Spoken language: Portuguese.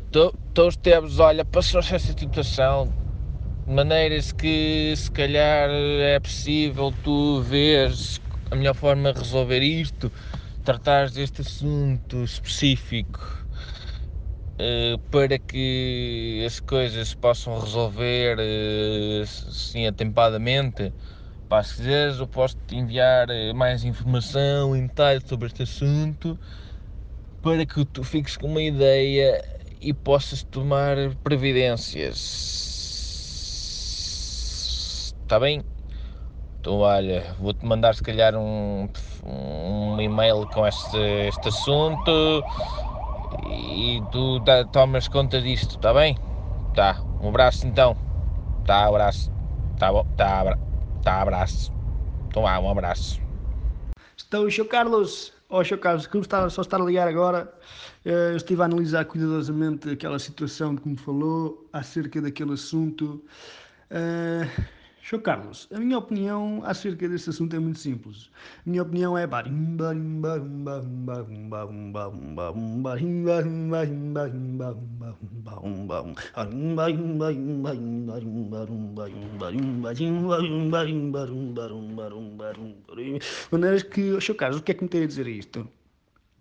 Tu, Esteves, olha, passou-se essa situação de maneiras que se calhar é possível tu veres a melhor forma de resolver isto, tratares deste assunto específico, para que as coisas se possam resolver assim atempadamente. Pá, se quiseres eu posso-te enviar mais informação em detalhe sobre este assunto, para que tu fiques com uma ideia e possas tomar providências. Está bem? Então, olha, vou-te mandar se calhar um e-mail com este assunto e tu tomas conta disto, está bem? Tá, um abraço então. Tá, abraço. Tá bom, tá, abraço. Então vá, um abraço. Então, Sr. Carlos, Sr. Carlos, como está só estar a ligar agora, eu estive a analisar cuidadosamente aquela situação que me falou acerca daquele assunto. Eh, Sr. Carlos, a minha opinião acerca desse assunto é muito simples. A minha opinião é maneiras que, Sr. Carlos, o que é que me tem a dizer isto?